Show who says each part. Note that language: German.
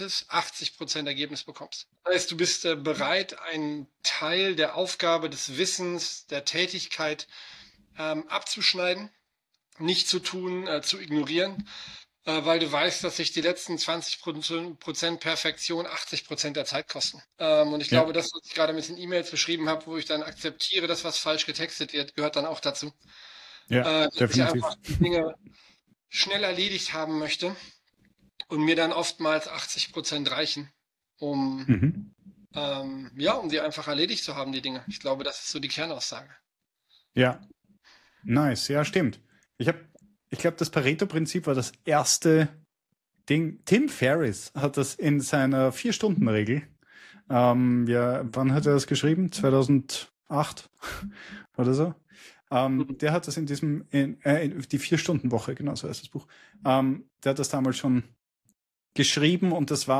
Speaker 1: 80% Ergebnis bekommst. Das heißt, du bist bereit, einen Teil der Aufgabe, des Wissens, der Tätigkeit abzuschneiden, nicht zu tun, zu ignorieren, weil du weißt, dass sich die letzten 20% Perfektion 80% der Zeit kosten. Und ich glaube, das, was ich gerade mit den E-Mails beschrieben habe, wo ich dann akzeptiere, dass was falsch getextet wird, gehört dann auch dazu.
Speaker 2: Ja,
Speaker 1: dass ich einfach die Dinge schnell erledigt haben möchte und mir dann oftmals 80% reichen, um die einfach erledigt zu haben, die Dinge. Ich glaube, das ist so die Kernaussage.
Speaker 2: Ja, nice. Ja, stimmt. Ich glaube, das Pareto-Prinzip war das erste Ding. Tim Ferriss hat das in seiner 4-Stunden-Regel. Wann hat er das geschrieben? 2008 oder so. Der hat das in die 4-Stunden-Woche, genau so heißt das Buch. Der hat das damals schon geschrieben und das war